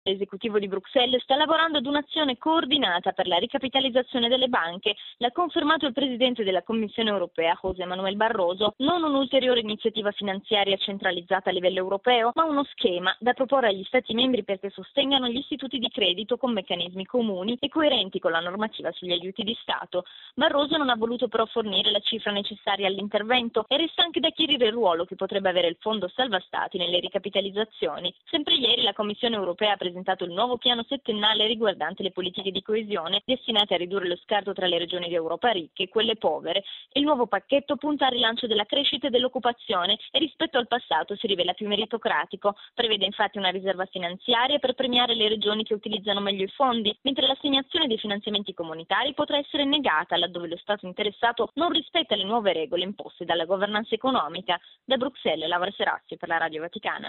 L'esecutivo di Bruxelles sta lavorando ad un'azione coordinata per la ricapitalizzazione delle banche. L'ha confermato il presidente della Commissione europea, José Manuel Barroso, non un'ulteriore iniziativa finanziaria centralizzata a livello europeo, ma uno schema da proporre agli Stati membri perché sostengano gli istituti di credito con meccanismi comuni e coerenti con la normativa sugli aiuti di Stato. Barroso non ha voluto però fornire la cifra necessaria all'intervento e resta anche da chiarire il ruolo che potrebbe avere il Fondo Salva Stati nelle ricapitalizzazioni. Sempre ieri la Commissione europea ha presentato il nuovo piano settennale riguardante le politiche di coesione destinate a ridurre lo scarto tra le regioni d'Europa ricche e quelle povere. Il nuovo pacchetto punta al rilancio della crescita e dell'occupazione e rispetto al passato si rivela più meritocratico. Prevede infatti una riserva finanziaria per premiare le regioni che utilizzano meglio i fondi, mentre l'assegnazione dei finanziamenti comunitari potrà essere negata laddove lo Stato interessato non rispetta le nuove regole imposte dalla governance economica. Da Bruxelles, Laura Serazzi per la Radio Vaticana.